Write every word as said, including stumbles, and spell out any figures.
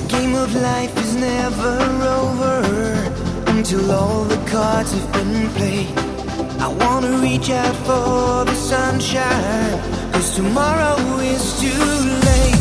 game of life is never over until all the cards have been played. I wanna reach out for the sunshine, 'cause tomorrow is too late.